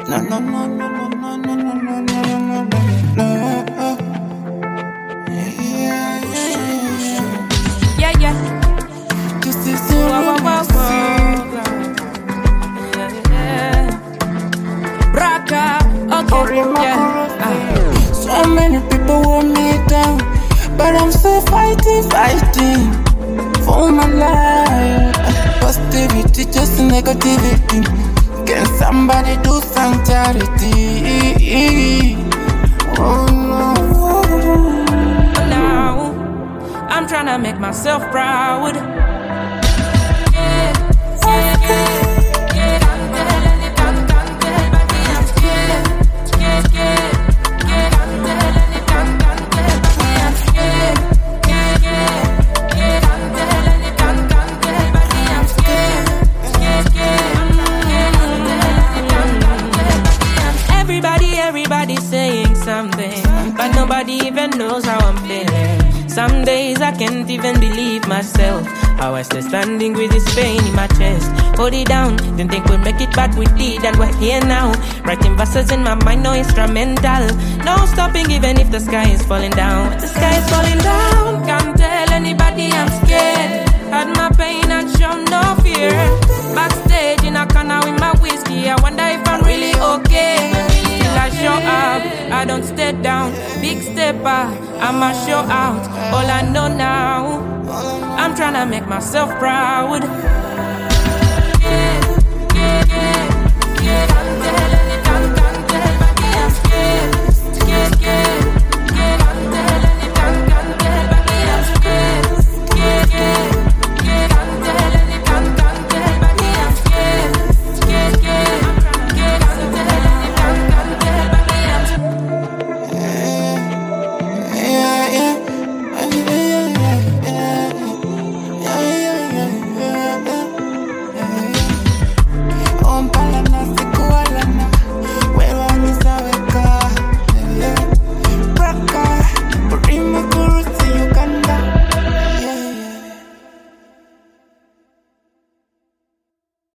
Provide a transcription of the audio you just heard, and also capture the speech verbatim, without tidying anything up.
No, no, no, no, no, no, no, no, no, no, no, no, no. Yeah, yeah, yeah. Just this zero, Whoa, whoa, whoa, whoa. Yeah, yeah. Raka, okay, yeah. Ah. So many people want me down, but I'm still fighting, fighting for my life. Positivity, just negativity. Can somebody do some charity? Oh no. Now I'm tryna make myself proud. Everybody's saying something, but nobody even knows how I'm feeling. Some days I can't even believe myself, how I stay standing with this pain in my chest. Hold it down, didn't think we'd make it, but we did, and we're here now. Writing verses in my mind, no instrumental. No stopping even if the sky is falling down. The sky is falling down. Can't tell anybody I'm scared. Had my pain and shown no fear. Backstage in a corner with my whiskey, I wonder if I'm really okay. I show up, I don't stay down. Big stepper, I'ma show out. All I know now, I'm tryna make myself proud.